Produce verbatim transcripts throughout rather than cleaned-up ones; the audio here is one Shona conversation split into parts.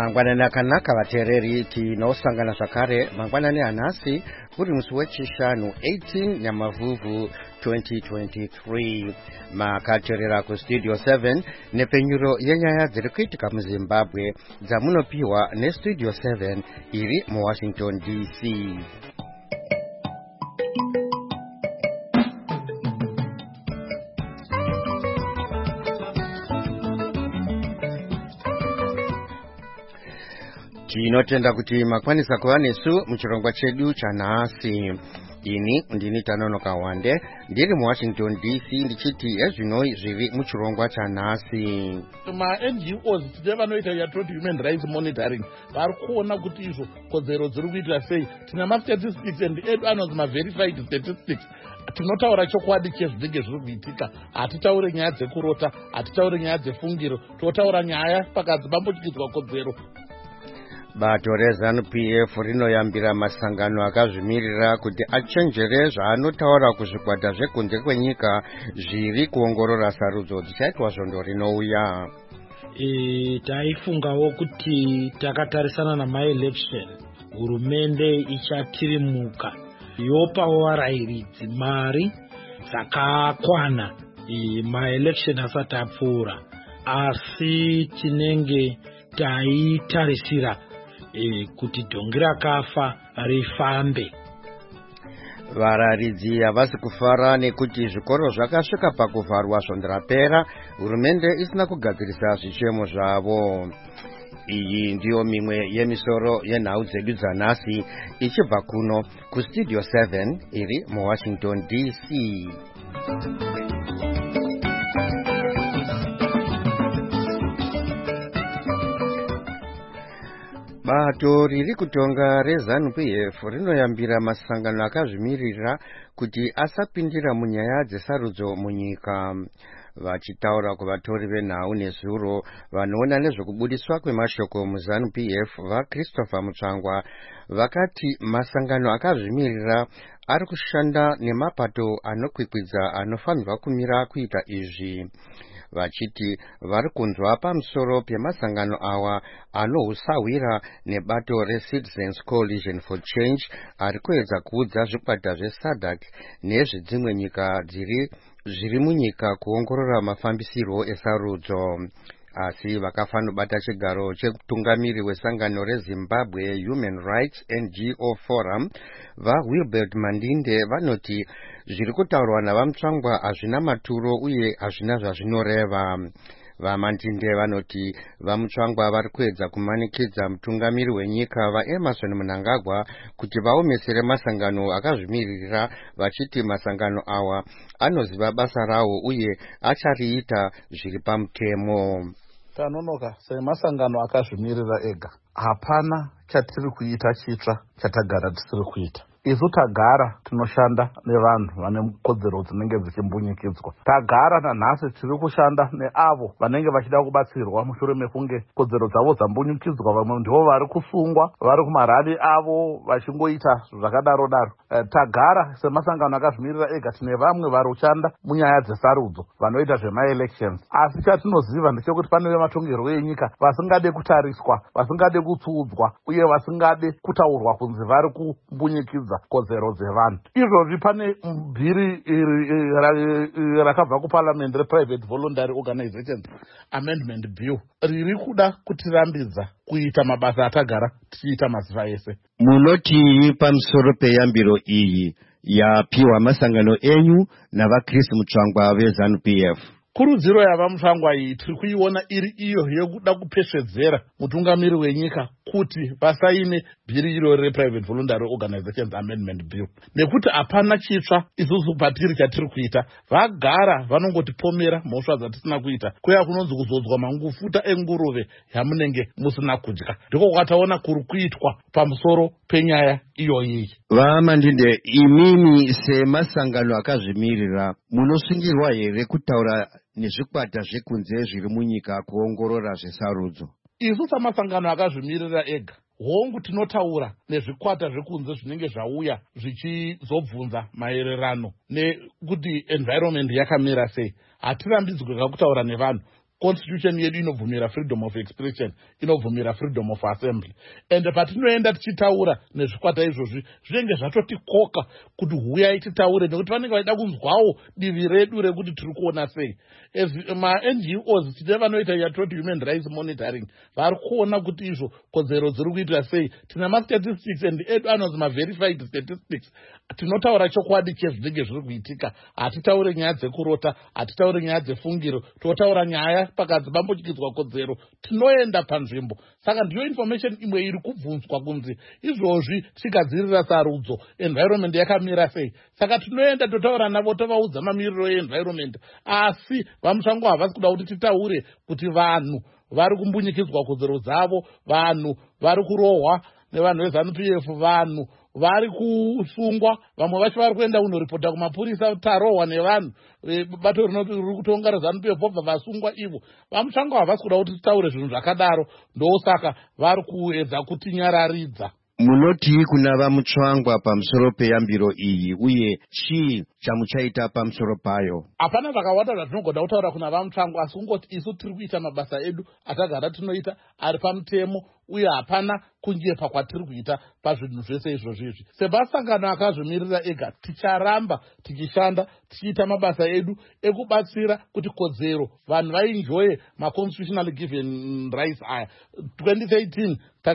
Mangwanani akanaka vateereri tinosangana zvakare mangwanani anhasi uri musi wechishanu eighteen Nyamavhuvhu twenty twenty-three. Makateerera kustudio seven nepenyuro yenyaya dziri kuitika muZimbabwe dzamunopiwa nestudio seven iri muWashington D C. Tinotenda kuti makwanisa kuva nesu muchirongwa chedu chanhasi. Ini ndini Tanonoka Wande ndiri muWashington D C ndichiti ezvino zviri muchirongwa chanhasi. Ma N G Os tine vanoita yatoti human rights monitoring vari kuona kuti izvo kodzero dziri kuita sei. Tina ma-statistics and edu anonzi ma-verified statistics. Tinotaura chokwadi chezvinenge zviri kuitika. Hatitaure nyaya dzekurota, hatitaure nyaya dzefungiro, totaura nyaya pakadzibambotyidzwa kodzero. Bato reZANU P F rinoyambira masangano akazvimirira kuti achenjere zvaanotaura kuzvikwata zvekunze kwenyika zviri kuongorora sarudzo dzichaitwa zvondo rinouya. E, taifungawo kuti takatarisana namaelection hurumende ichatirimuka yopawo varairidzi mari dzakakwana e, maelection asati apfuura, asi tinenge taitarisira E, kuti dhongi rakafa rifambe. Vararidzi havasi kufara nekuti zvikoro zvakasvika pakuvharwa svondo rapera hurumende isina kugadzirisa zvichemo zvavo. Iyi ndiyo mimwe yemisoro yenhau dzedu dzanhasi ichibva kuno kustudio seven iri muWashington D C. Bato riri kutonga reZANU P F rinoyambira masangano akazvimirira kuti asapindira munyaya dzesarudzo munyika. Vachitaura kuvatori venhau nezuro vanoona nezvokubudiswa kwemashoko muZANU P F vaChristopher Mutsvangwa vakati masangano akazvimirira ari kushanda nemapato anokwikwidza anofanirwa kumira kuita izvi. Vachiti vari kunzwa pamusoro pemasangano awa anohusahwira nebato reCitizens Coalition for Change ari kuedza kuudza zvikwata zveSADC nezvedzimwe nyika dziri zviri munyika kuongorora mafambisiro esarudzo. Asi vakafanobata chigaro chemutungamiri wesangano reZimbabwe Human Rights N G O Forum vaWilbert Mandinde vanoti zviri kutaurwa navaMutsvangwa hazvina maturo uye hazvina zvazvinoreva. VaMandinde vanoti vaMutsvangwa vari kuedza kumanikidza mutungamiri wenyika vaEmerson Mnangagwa kuti vaomesere masangano akazvimirira, vachiti masangano awa anoziva basa rawo uye achariita zviri pamutemo. Tanonoka semasangano akazvimirira ega hapana chatiri kuita chitsva chatagara tisiri kuita. Isu tagara tinoshanda nevanhu vane kodzero dzinenge dzichimbunyikidzwa. Tagara nanhasi tiri kushanda neavo vanenge vachida kubatsirwa mushure mekunge kodzero dzavo dzambunyikidzwa. Vamwe ndivo vari kusungwa, vari kumarari avo vachingoita zvakadaro daro. E, tagara semasangano akazvimirira ega tine vamwe vari kushanda munyaya dzesarudzo vanoita zvemaelections. Asi chatinoziva ndechekuti pane vematongerwo enyika vasingade kutariswa, vasingade kutsuudzwa uye vasingade kutaurwa kunzi vari kumbunyikidza kodzero dzevanhu. Izvozvi pane bhiri rakabva kuparliament rePrivate Voluntary Organizations Amendment Bill riri kuda kutirambidza kuita mabasa atagara tichiita mazuva ese. Munoti pamusoro peyambiro iyi yapiwa masangano enyu navaChris Mutsvangwa veZANU P F? Kurudziro yavaMutsvangwa iyi tiri kuiona iri iyo yekuda kupesvedzera mutungamiri wenyika kuti vasaine bhiri iro rePrivate Voluntary Organizations Amendment Bill. Nekuti hapana chitsva isusu patiri chatiri kuita. Vagara vanongotipomera mhosva dzatisina kuita. Kuya kunonzi kuzodzwa mangufuta enguruve yamunenge musina kudya. Ndiko kwataona kuri kuitwa pamusoro penyaya iyoyi. VaMandinde, imini semasangano akazvimirira munosungirwa here kutaura nezvikwata zvekunze zviri munyika kuongorora zvesarudzo? Isu samasangano akazvimirira ega hongu tinotaura nezvikwata zvekunze zvinenge zvauya zvichizobvunza maererano nekuti environment yakamira sei. Hatirambidzwe kakutaura nevanhu. constitution yedu inobvumira freedom of expression, inobvumira freedom of assembly. And patinoenda tichitaura nezvikwata izvozvi zvinenge zvatotikoka kuti huyai titaure, nekuti vanenge vaida kunzwawo divi redu rekuti tiri kuona sei. Ma-N G Os tine vanoita yatoti human rights monitoring vari kuona kuti izvo kodzero dziri kuitwa sei. Tina ma-statistics and edu anonzi ma-verified statistics. Tinotaura chokwadi chezvinenge zviri kuitika, hatitaure nyaya dzekurota, hatitaure nyaya dzefungiro, totaura nyaya pakati pambotyidzwa kodzero, tinoenda panzvimbo. Saka ndiyo information imwe iri kubvunzwa kunzi izvozvi tikadzirira sarudzo environment yakamira sei. Saka tinoenda totaura navo tovaudza mamiriro environment, asi vamusango havasi kuda kuti titaure kuti vanhu vari kumbunyikidzwa kodzero dzavo, vanhu vari kurohwa nevanhu veZANU P F, vanhu vari kusungwa, vamwe vacho vari kuenda kunoripota kumapurisa tarohwa nevanhu bato riri kutonga reZANU P F vobva vasungwa ivo. Vamusango havasi kuda kuti titaure zvinhu zvakadaro, ndosaka vari kuedza kutinyararidza. Munoti kuna vamutsvangwa pamusoro peyambiro iyi, uye chii chamuchaita pamusoro payo? Hapana zvakawanda zvatinogona kutaura kuna vamutsvangwa, asi kungoti isu tiri kuita mabasa edu atagara tinoita ari pamutemo, uye hapana kunyepa kwatiri kuita pazvinhu zvese izvozvi izvi. Semasangano akazvimirira ega, ticharamba tichishanda tichiita mabasa edu ekubatsira kuti kodzero vanhu vaenjoye ma-constitutional given rights aya. twenty thirteen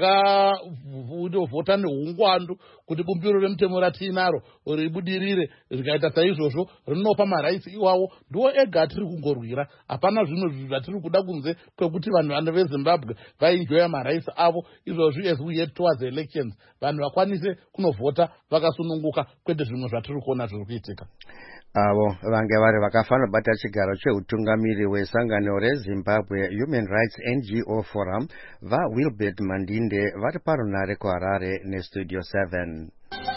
takavhota neungwandu kuti bumbiro remutemo ratiinaro ribudirire, rikaita saizvozvo rinopa marights iwawo. Ndiwo ega atiri kungorwira, hapana zvimwe zvatiri kuda kunze kwekuti vanhu vano veZimbabwe vaenjoya marights avo izvozvi as we head towards elections, vanhu vakwanise kunovhota vakasununguka, kwete zvimwe zvatiri kuona zviri kuitika. Avo vange vari vakafanira bata chigaro cheutungamiri wesangano reZimbabwe Human Rights N G O Forum vaWilbert Mandinde vari parunare kuHarare neStudio seven.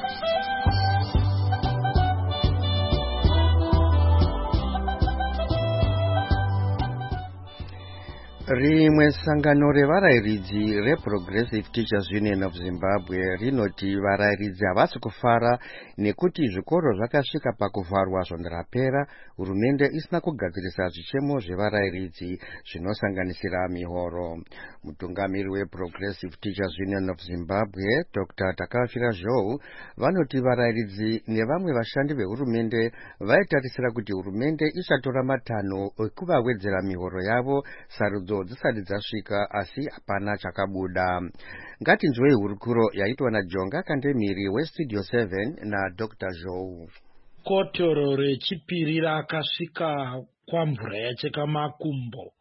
Rimwe sangano revarairidzi reProgressive Teachers Union of Zimbabwe rinoti varairidzi havasi kufara nekuti zvikoro zvakasvika pakuvharwa zvondarapera, hurumende isina kugadzirisa zvichemo zvevarairidzi zvinosanganisira mihoro. Mutungamiri weProgressive Teachers Union of Zimbabwe Doctor Takafira Zhou vanoti varairidzi nevamwe vashandi vehurumende vaitarisira kuti hurumende ichatora matanho ekuvawedzera mihoro yavo sarudzo dzisati dzasvika, asi hapana chakabuda. Ngatinzwei hurukuro yaitwa naJonga Kandemiri weStudio seven naDoctor Zhou. Kotoro rechipiri rakasvika kwamvura yacheka makumbo,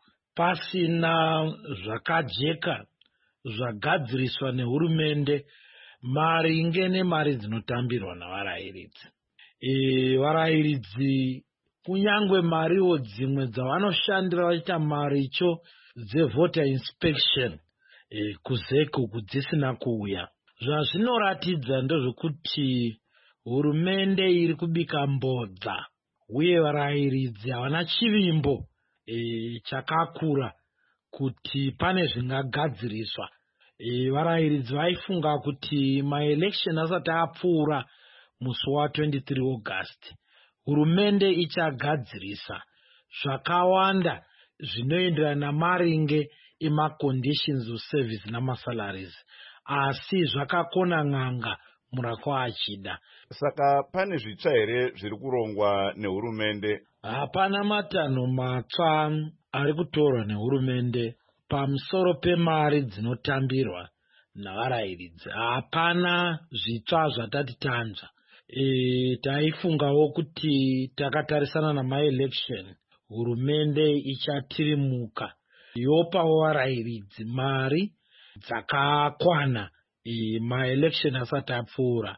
pasina zvakajeka zvagadziriswa nehurumende maringe nemari dzinotambirwa navarairidzi. E, varairidzi kunyangwe mariwo dzimwe dzavanoshandira vachiita maricho dzevoter inspection e, kuzeku kudzisina kuuya. Zvazvinoratidza ndezvekuti hurumende iri kubika mbodza, uye varairidzi havana chivimbo e, chakakura kuti pane zvingagadziriswa. E, varairidzi vaifunga kuti maelection asati apfuura musi wa23 August hurumende ichagadzirisa zvakawanda zvinoenderana maringe ema-conditions of service namasalaries, asi zvakakona ng'anga murakwa achida. Saka pane zvitsva here zviri kurongwa nehurumende? Hapana matanho matsva ari kutorwa nehurumende pamusoro pemari dzinotambirwa navarairidzi. Hapana zvitsva zvatati tanzva. E, taifungawo kuti takatarisana namaelection hurumende ichatirimuka yopawo varairidzi mari dzakakwana e, maelection asati apfuura,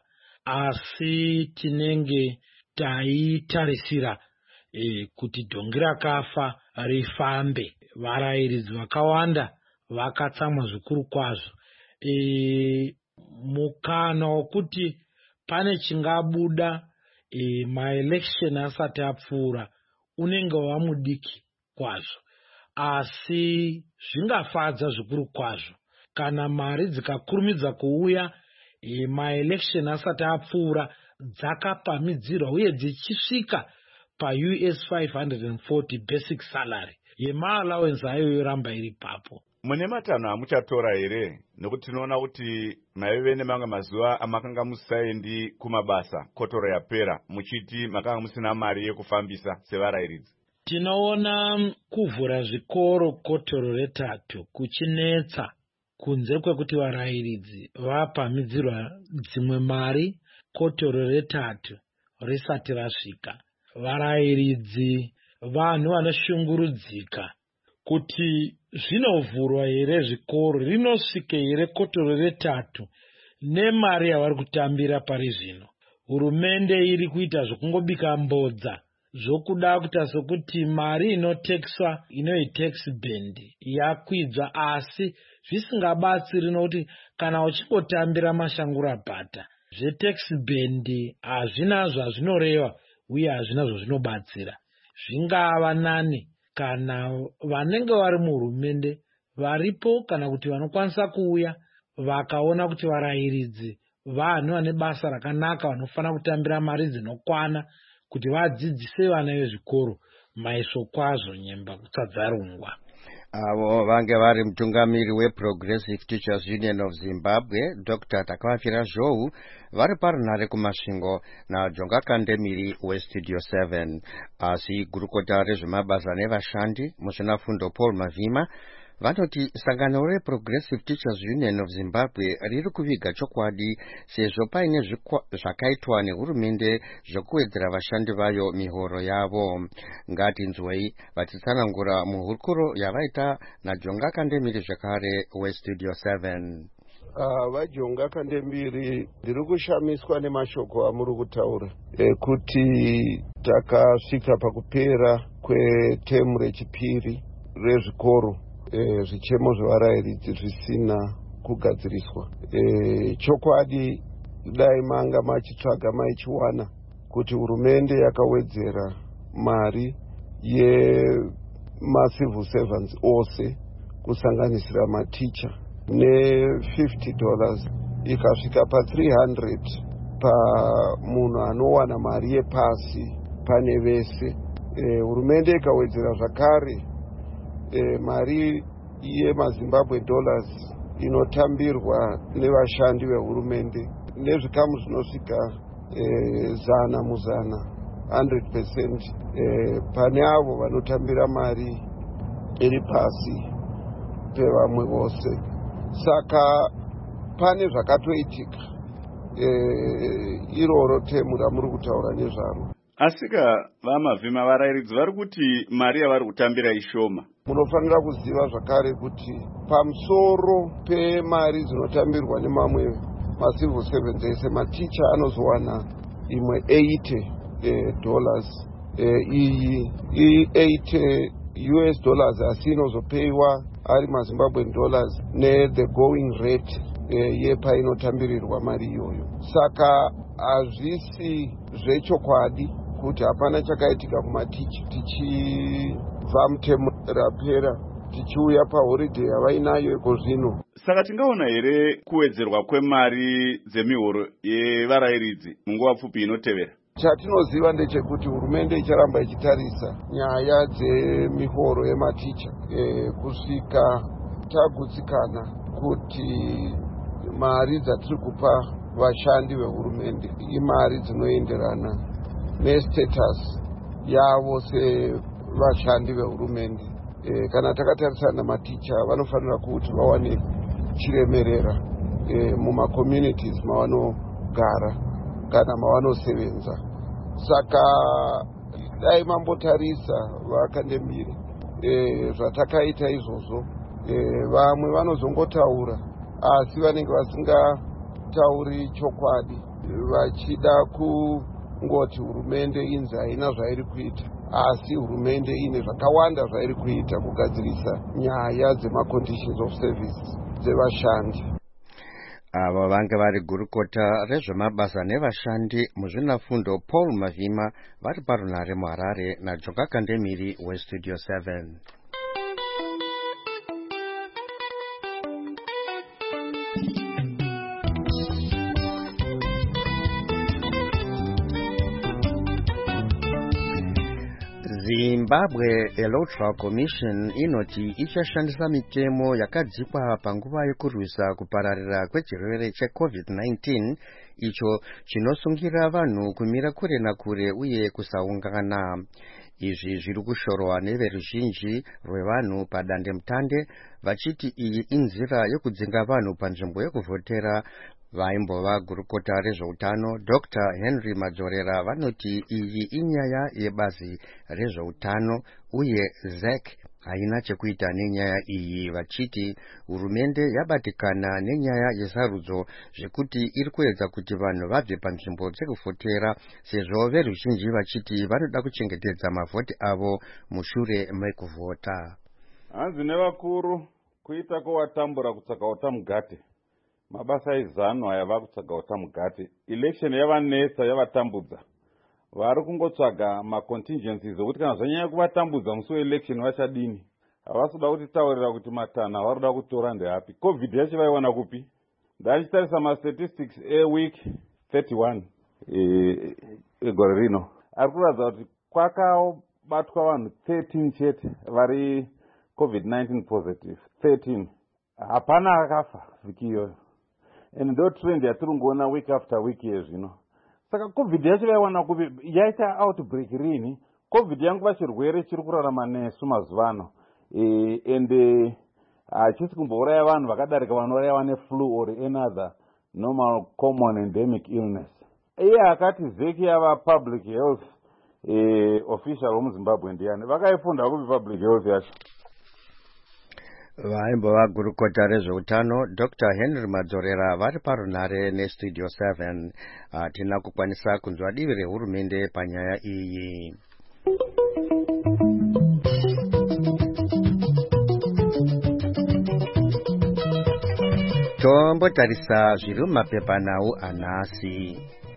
asi tinenge taitarisira e, kuti dhongi rakafa rifambe. Varairidzi vakawanda vakatsamwa zvikuru kwazvo. E, mukana wokuti pane chingabuda e, maelection asati apfuura unenge wamudiki kwazvo, asi zvingafadza zvikuru kwazvo kana mari dzikakurumidza kuuya e, maelection asati apfuura dzakapamidzirwa uye dzichisvika pa U S five hundred forty basic salary. yemaallowensi ayo yoramba iri papo. Mune matanho amuchatora here? Nekuti tinoona kuti maive nemamwe mazuva amakanga musaendi kumabasa kotoro yapera muchiti makanga musina mari yekufambisa sevarayiridzi. Tinoona kuvhura zvikoro kotoro retatu kuchinetsa kunze kwekuti varayiridzi vapamidzirwa dzimwe mari kotoro retatu risati rasvika. Varayiridzi vanhu vanoshungurudzika kuti zvinovhurwa here zvikoro, rinosvike here kotoro retatu nemari yavari kutambira pari zvino. Hurumende iri kuita zvokungobika mbodza zvokuda kuita sokuti mari inotekeswa inoi tax band yakwidzwa, asi zvisingabatsiri nokuti kana uchingotambira mashangura bhata zvetax band hazvina zvazvinoreva uye hazvina zvazvinobatsira. Zvingava nani kana vanenge vari muhurumende varipo kana kuti vanokwanisa kuuya vakaona kuti varayiridzi vanhu vane basa rakanaka vanofana kutambira mari dzinokwana kuti vadzidzise vana vezvikoro maisvo kwazvo nyemba kutsadzarungwa. Avo vange vari mutungamiri weProgressive Teachers Union of Zimbabwe Doctor Takavafira Zhou vari parunhare kumasvingo naJonga Kandemiri weStudio seven. Asi gurukota rezvemabasa nevashandi muzvinafundo Paul Mavhima vanoti sangano reProgressive Teachers Union of Zimbabwe riri kuviga chokwadi sezvo paine zvakaitwa nehurumende zvokuwedzera vashandi vayo mihoro yavo. Ngatinzwei vachitsanangura muhurukuro yavaita naJonga Kandemiri zvakare weStudio seven. Uh, vaJonga Kandemiri, ndiri kushamiswa nemashoko amuri kutaura ekuti takasvika pakupera kwetemu rechipiri rezvikoro E, zvichemo zvevarayiridzi zvisina kugadziriswa. E, chokwadi dai manga machitsvaga maichiwana kuti hurumende yakawedzera mari yemacivil servants ose kusanganisira maticha ne-fifty dollars ikasvika pa-three hundred pamunhu anowana mari yepasi pane vese. E, hurumende ikawedzera zvakare E, mari yemazimbabwe dollars inotambirwa nevashandi vehurumende nezvikamu zvinosvika e, zana muzana one hundred percent e, pane avo vanotambira mari iri pasi pevamwe vose. Saka pane zvakatoitika e, iroro temu ramuri kutaura nezvaro. Asika vaMavhima varayiridzi vari kuti mari yavari kutambira ishoma. Munofanira kuziva zvakare kuti pamusoro pemari dzinotambirwa nemamwe macivil servants ese maticha anozowana imwe eighty eh, dollars. Eh, iyi i eighty U S dollars asi inozopewa ari maZimbabwean dollars ne the going rate eh, yepainotambirirwa mari iyoyo. Saka hazvisi zvechokwadi kuti hapana chakaitika kumaticha tichibva mutemu rapera tichiuya pahoriday yavainayo iko zvino. Saka tingaona here kuwedzerwa kwemari dzemihoro yevarayiridzi munguva pfupi inotevera? Chatinoziva ndechekuti hurumende icharamba ichitarisa nyaya dzemihoro yematicha e, kusvika tagutsikana kuti mari dzatiri kupa vashandi vehurumende imari dzinoenderana nestatus yavo sevashandi vehurumende. E, kana takatarisana maticha vanofanira kuti vawane chiremerera e, mumacommunities mavanogara kana mavanosevenza. Saka dai mambotarisa vaKandemiri e, zvatakaita izvozvo e, vamwe vanozongotaura asi vanenge vasingatauri chokwadi vachida kungoti hurumende inzi haina zvairi kuita, asi hurumende ine zvakawanda zvairi kuita kugadzirisa nyaya dzemaconditions of service dzevashandi. Ava vange vari gurukota rezvemabasa nevashandi muzvinafundo Paul Mavhima vari parunhare muHarare naJonga Kandemiri weStudio seven. Zimbabwe Electoral Commission inoti ichashandisa mitemo yakadzikwa panguva yekurwisa kupararira kwechirwere checovid nineteen icho chinosungira vanhu kumira kure nakure uye kusaungana. Izvi zviri kushorwa neveruzhinji rwevanhu padandemutande vachiti iyi inzira yekudzinga vanhu panzvimbo yekuvhotera. Vaimbova gurukota rezveutano Doctor Henry Madzorera vanoti iyi inyaya yebazi rezveutano uye Z E C haina chekuita nenyaya iyi, vachiti hurumende yabatikana nenyaya yesarudzo zvekuti iri kuedza kuti vanhu vabve panzvimbo dzekuvhotera sezvo veruzhinji vachiti vanoda kuchengetedza mavhoti avo mushure mekuvhota. Hanzi nevakuru kuita kwowatambura kutsvaga utamugate. Mabasa ezano ayava kutsvaga utamugate. Election yavanetsa yavatambudza. Vari kungotsvaga macontingencies okuti kana zvanyanya kuvatambudza musi weelection vachadini. Havasida kutitaurira kuti matana varikuda kutora ndeapi. Covid yacho vaiwana kupi? Ndachitarisa mastatistics eweek thirty-one egore rino. Ari kuratidza kuti kwakabatwa vanhu thirteen chete vari covid nineteen positive. thirteen. Hapana akafa viki iyoyo. And ndo trend yatiri kuona week after week yezvino. Saka covid yacho vaiwana kupi? Yaita outbreak rini? Covid yanguva chirwere chiri kurarama nesu mazuva ano. E, and hachisi kumbouraya vanhu vakadarika vanoraiwa neflu or another normal common endemic illness. Iye akati zeki yava public health e, official womuzimbabwe ndiani vakaifunda kupi public health yacho. Vaimbova gurukota rezveutano Doctor Henry Madzorera vari parunare nestudio seven. Hatina kukwanisa kunzwa divi rehurumende panyaya iyi. Tombotarisa zviri mumapepanhau anhasi.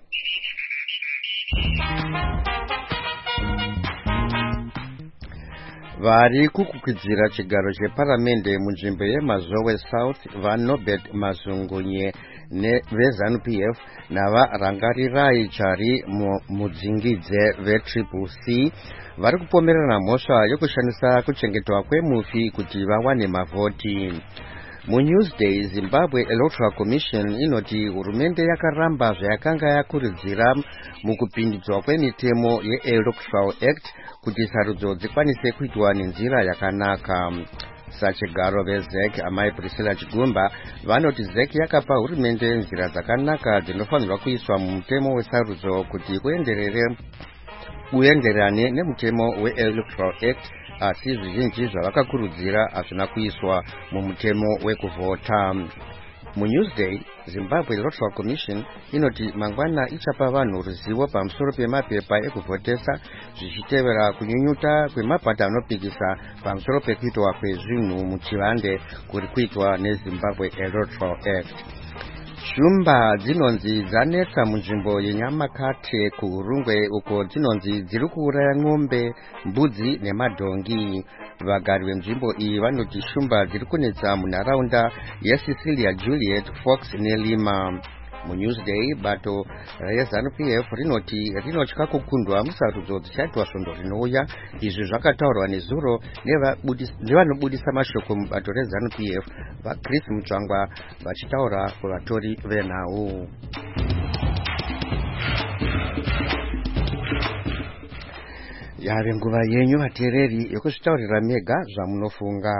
Vari kukukwidza chigaro cheparamende munzvimbo yeMazowe South vaNobert Mazungunye neveZANU-P F navarangarirai chari mudzingidze veTriple C vari kupomerana mhosva yokushandisa kuchengetwa kwemufi kuti vawane mavhoti. MuNewsday, Zimbabwe Electoral Commission inoti hurumende yakaramba zvayakanga yakurudzira mukupindidzwa kwemitemo yeElectoral Act kuti sarudzo dzikwanise kuitwa nenzira yakanaka. Sachigaro veZ E C amai Priscilla Chigumba vanoti Z E C yakapa hurumende nzira dzakanaka dzinofanirwa kuiswa mumutemo wesarudzo kuti kuenderere kuenderane nemutemo weElectoral Act, asi zvizhinji zvavakakurudzira hazvina kuiswa mumutemo wekuvhota. MuNewsday, Zimbabwe Electoral Commission inoti mangwana ichapa vanhu ruzivo pamusoro pemapepa ekuvhotesa zvichitevera kunyunyuta kwemabhadha anopikisa pamusoro pekuitwa kwezvinhu muchivande kuri kuitwa neZimbabwe Electoral Act. Shumba dzinonzi dzanetsa munzvimbo yeNyamakate kuHurungwe uko dzinonzi dziri kuuraya ng'ombe, mbudzi nemadhongi. Vagari venzvimbo iyi vanoti shumba dziri kunetsa munharaunda yeCecilia Juliet, Fox neLima. MuNewsday, bato reZANU-P F rinoti rinotya kukundwa musarudzo dzichaitwa svondo rinouya. Izvi zvakataurwa nezuro nevanobudisa mashoko mubato reZANU-P F vaChris Mutsvangwa vachitaura kuvatori venhau. Yave nguva yenyu vateereri yokuzvitaurira mega zvamunofunga.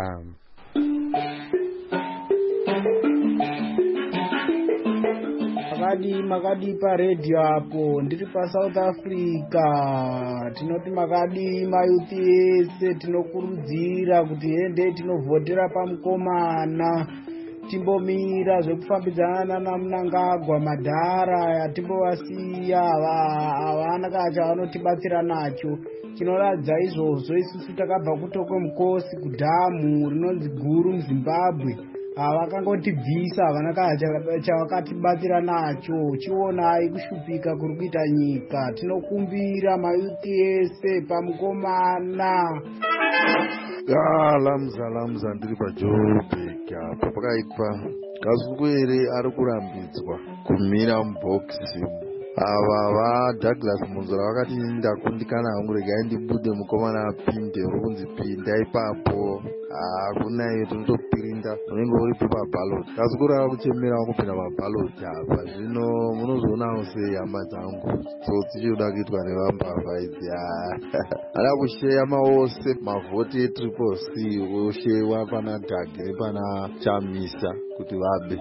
Makadi makadi paredhi apo ndiri paSouth Africa. Tinoti makadi mayuthi ese tinokurudzira kuti ende tinovhotera pamukomana. Timbomira zvekufambidzana naMnangagwa Madhara yatimbovasiya havana kacha vanotibatsira nacho. Chinoratidza izvozvo isusu takabva kutokwe mukosi kudhamu rinonzi Guru muZimbabwe. Vakangotibvisa havana kacha chavakatibatsira nacho. Chionai kushupika kuri kuita nyika. Tinokumbira mayuthi ese pamukomana. Ya lamza lamza ndiri paJoburg apo pakaitwa Kazungwere ari kurambidzwa kumira mubhokisi ava vaDouglas Munzora vakati ndakundikana hangu regai ndibude mukomana apinde uri kunzi pinda ipapo hakuna iyo tinotopirinda unenge uripo pabhaloti kasi kurava kuchemera wakupinda pabhaloti apa zvino munozoonawo sei hama dzangu tsotsi chinoda kuitwa nevambavha idzi ada kusheya maose mavhoti etriple c oshewa pana Dhagi nepana Chamisa kuti vabe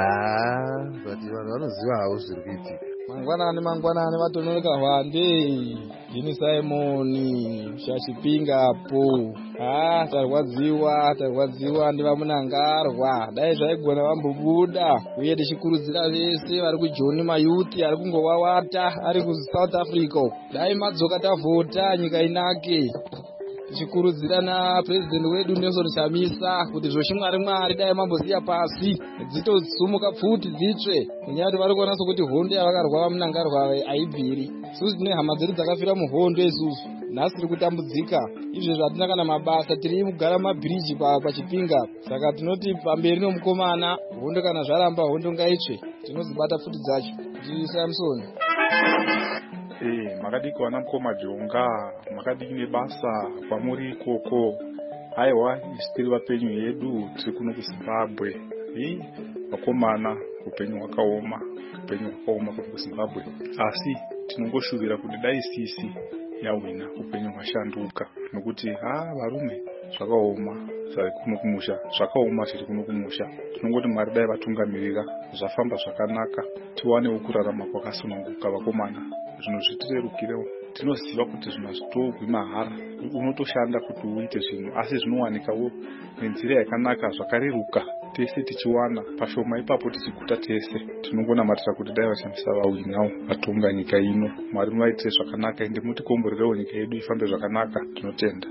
but vanhu vanoziva havo zviri kuitika. Mangwanani mangwanani vatonoleka hwande Jini Simoni Shashipinga apo ah tarwadziwa tarwadziwa ndivamunangarwa dai zvaigona vambobuda uye tichikurudzira vese vari kujoni mayuti ari kungowawata ari ku South Africa dai madzoka tavhota nyika inake tichikurudzira na president wedu Nelson Chamisa kuti zvoshimwari mwari dai mamboziya pasi dzitosumuka pfuti dzitsve kunyati vari kuona sokuti hondo yavakarwa munangarwa aibviri isusu tine hama dzedu dzakafira muhondo isusu nhasi tiri kutambudzika izvezvo hatina kana mabasa tiri kugara mabhiriji pachipinga saka tinoti pamberi nomukomana hondo kana zvaramba hondo ngaitsve tinozibata pfuti dzacho kuti Samson. Eh, makadiki wana mukoma jonga makadiki nebasa kwamuri ikoko aiwa isitiri vapenyu yedu tiri kuno kuZimbabwe eh vakomana upenyu hwakaoma upenyu hwakaoma kuti kuZimbabwe asi tinongoshuvira kuti dai sisi yawina upenyu hwashanduka nokuti ha varume zvakaoma zvari kuno kumusha zvakaoma zviri kuno kumusha tinongoti mwari dai vatungamirira zvafamba zvakanaka tiwane kurarama kwakasununguka vakomana zvinhu zvitirerukirewo tinoziva kuti zvinhu hazvitogwi mahara unotoshanda kuti uite zvinhu asi zvinowanikawo nenzira yakanaka zvakareruka tese tichiwana pashoma ipapo tichiguta tese tinongonamatira kuti dai vashandisa vawinawo vatonga nyika ino mwari muvaitire zvakanaka ende mutikomborerewo nyika yedu ifambe zvakanaka tinotenda.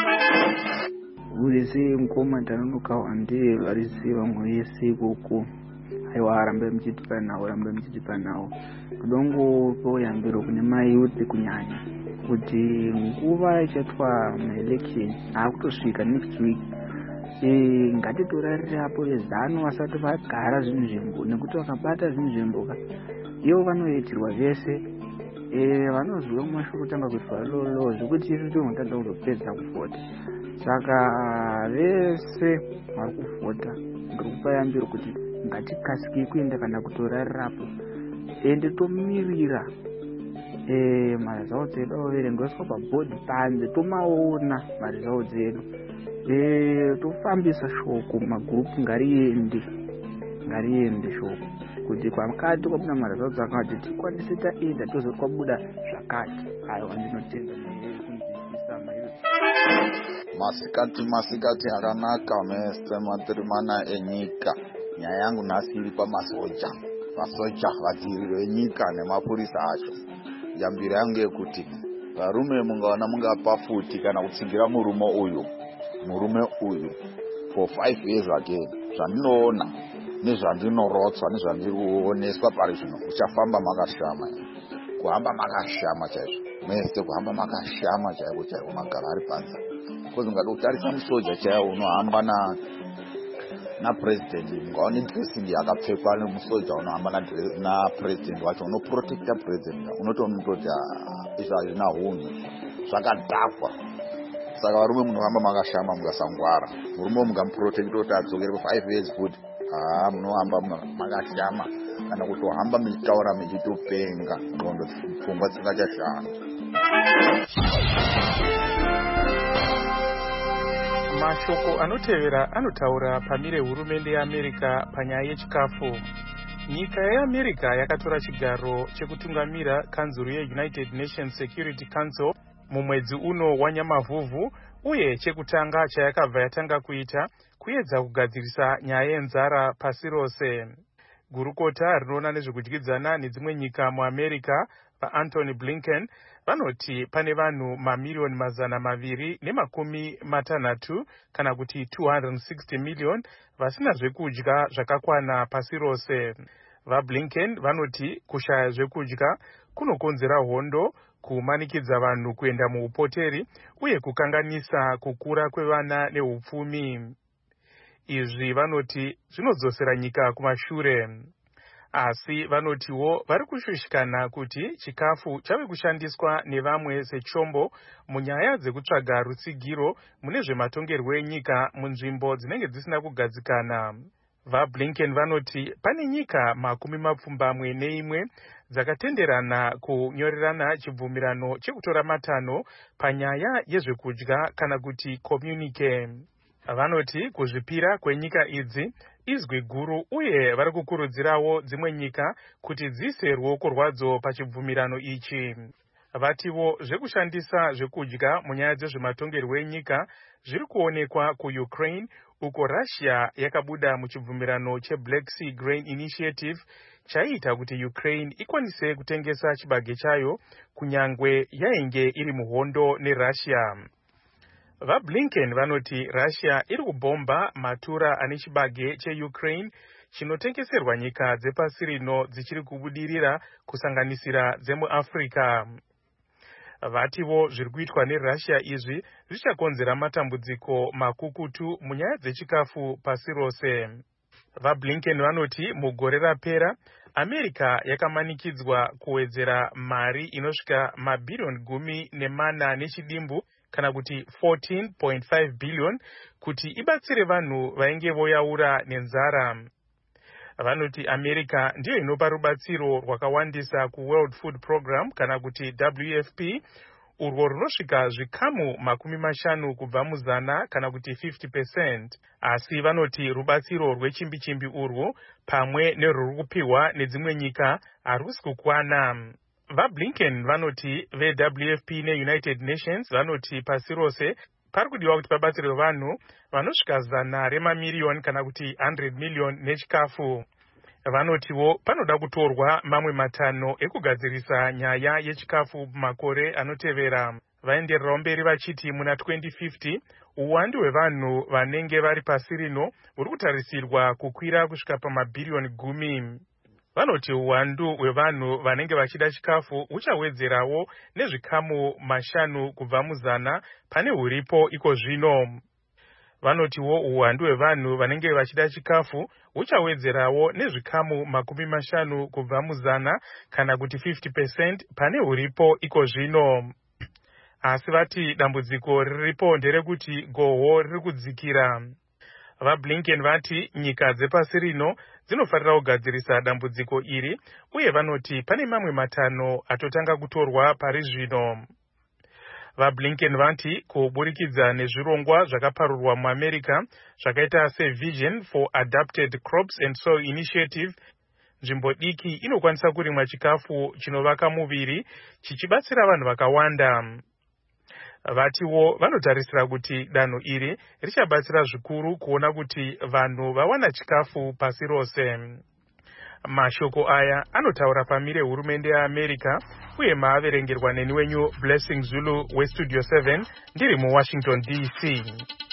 Urese mukoma ndanonoka wande variziva mwe yese ikoko aiwa arambe muchitipa nawo arambe muchitipa nawo kudongo koyambiro kune mayuthi kunyanya kuti nguva ichatwa maelection akutosvika next week eh ngatitorarirapo vezano vasati vagara zvinhu zvembo nekuti vakabata zvinhu zvemboka ivo vanoitirwa vese eh vanozviwa mashoko tanga kuitwa lolo zvekuti isu tinotanga kuzopedza kuvhota saka vese vari kuvhota ndikupa yambiro kuti ngatikasike kuenda kana kutorarirapo ende tomirira eh marizauti edu overengeswa pabhodhi panze tomaona marizauti edu eh tofambisa shoko magrupu ngariende ngariende shoko kuti kwamukati kwabuda marizauti akati tikwanise taenda tozo kwabuda zvakati ayo andinotenda kunzwisisa mayuthi masikati masikati akanaka mese matirimana enyika nyaya yangu nhasi iri pamasoja masoja vadziriro enyika nemapurisa acho yambiro yangu yekuti varume mungaona mungapa futi kana kutsingira murume uyu murume uyu for five years again zvandinoona nezvandinorotswa nezvandirikuoneswa pari zvino uchafamba makashama kuhamba makashama chaizvo mese kuhamba makashama chaiko chaiko magara ari panza kozi ungada kutarisa musoja chaiwo unohamba na napresident ungaona dressing yakapfekwa nemusoja unohamba napresident wacho unoprotecta president unotonutoti izvo hazvina hunhu zvakadhakwa saka varume munohamba makashama mungasangwara murume mungamuprotecta kuti adzokere five years futi haa munohamba makashama kana kutohamba muchitaura muchitopenga ndxondo pfungwa dzisingachashanda. Mashoko anotevera anotaura pamire hurumende yeAmerica panyaya yechikafu. Nyika yeAmerica yakatora chigaro chekutungamira kanzuru yeUnited Nations Security Council mumwedzi uno wanyamavhuvhu uye chekutanga chayakabva yatanga kuita kuedza kugadzirisa nyaya yenzara pasi rose. Gurukota rinoona nezvekudyidzana nedzimwe nyika muAmerica vaAntony Blinken vanoti pane vanhu mamiliyoni mazana maviri nemakumi matanhatu kana kuti two hundred sixty million vasina zvekudya zvakakwana pasi rose. VaBlinken vanoti kushaya zvekudya kunokonzera hondo, kumanikidza vanhu kuenda muupoteri uye kukanganisa kukura kwevana neupfumi. Izvi vanoti zvinodzosera nyika kumashure. asi vanotiwo vari kushushikana kuti chikafu chave kushandiswa nevamwe sechombo munyaya dzekutsvaga rutsigiro mune zvematongerwo enyika munzvimbo dzinenge dzisina kugadzikana. VaBlinken vanoti pane nyika makumi mapfumbamwe neimwe dzakatenderana kunyorerana chibvumirano chekutora matanho panyaya yezvekudya kana kuti communique. Vanoti kuzvipira kwenyika idzi izwi guru uye vari kukurudzirawo dzimwe nyika kuti dziise ruoko rwadzo pachibvumirano ichi. Vatiwo zvekushandisa zvekudya munyaya dzezvematongerwo enyika zviri kuonekwa kuUkraine uko Russia yakabuda muchibvumirano cheBlack Sea Grain Initiative chaita kuti Ukraine ikwanise kutengesa chibage chayo kunyangwe yainge iri muhondo neRussia. VaBlinken vanoti Russia iri kubhomba matura ane chibage cheUkraine chinotengeserwa nyika dzepasi rino dzichiri kubudirira kusanganisira dzemuAfrica. Vatiwo zviri kuitwa neRussia izvi zvichakonzera matambudziko makukutu munyaya dzechikafu pasi rose. VaBlinken vanoti mugore rapera America yakamanikidzwa kuwedzera mari inosvika mabhirioni gumi nemana nechidimbu kana kuti fourteen point five billion kuti ibatsire vanhu vainge voyaura nenzara. Vanoti America ndiyo inopa rubatsiro rwakawandisa kuWorld Food Program kana kuti W F P urwo runosvika zvikamu makumi mashanu kubva muzana kana kuti fifty percent. Asi vanoti rubatsiro rwechimbi-chimbi urwo pamwe nerwuri kupiwa nedzimwe nyika harusi kukwana. VaBlinken vanoti ve-W F P neUnited Nations vanoti pasi rose pari kudiwa kuti pabatsirwe vanhu vanosvika zana remamiriyoni kana kuti one hundred million nechikafu. Vanotiwo panoda kutorwa mamwe matanho ekugadzirisa nyaya yechikafu makore anotevera. Vaendererawo mberi vachiti muna twenty fifty uwandu hwevanhu vanenge vari pasi rino huri kutarisirwa kukwira kusvika pamabhirioni gumi. Vanoti uwandu hwevanhu vanenge vachida chikafu huchawedzerawo nezvikamu mashanu kubva muzana pane huripo iko zvino. Vanotiwo uwandu hwevanhu vanenge vachida chikafu huchawedzerawo nezvikamu makumi mashanu kubva muzana kana kuti fifty percent pane huripo iko zvino. Asi vati dambudziko riripo nderekuti gohwo riri kudzikira. VaBlinken vati nyika dzepasi rino dzinofanira kugadzirisa dambudziko iri uye vanoti pane mamwe matanho atotanga kutorwa pari zvino. VaBlinken vati kuburikidza nezvirongwa zvakaparurwa muAmerica zvakaita seVision for Adapted Crops and Soil Initiative, nzvimbo diki inokwanisa kurimwa chikafu chinovaka muviri chichibatsira vanhu vakawanda. Vatiwo vanotarisira kuti danho iri richabatsira zvikuru kuona kuti vanhu vawana chikafu pasi rose. Mashoko aya anotaura pamire hurumende yeAmerica uye maaverengerwa neni wenyu Blessing Zulu weStudio seven ndiri muWashington D C.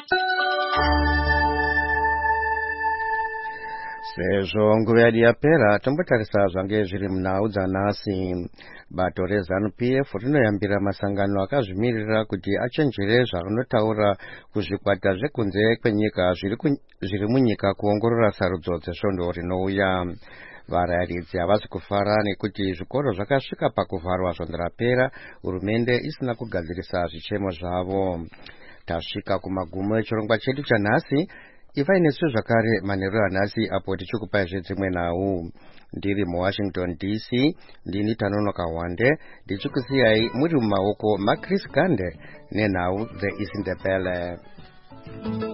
Sezvo nguva yadi yapera tombotarisa zvange zviri munhau dzanhasi. Bato reZANU P F rinoyambira masangano akazvimirira kuti achenjere zvaanotaura kuzvikwata zvekunze kwenyika zviri munyika kuongorora sarudzo dzesvondo rinouya. Varayiridzi havasi kufara nekuti zvikoro zvakasvika pakuvharwa svondo rapera hurumende isina kugadzirisa zvichemo zvavo. Tasvika kumagumo echirongwa chedu chanhasi. Ivai nesu zvakare manheru anhasi apo tichikupai zvedzimwe nhau. Ndiri muWashington D C ndini Tanonoka Wande ndichikusiyai muri mumaoko maChris Gande nenhau dzeIsindebele.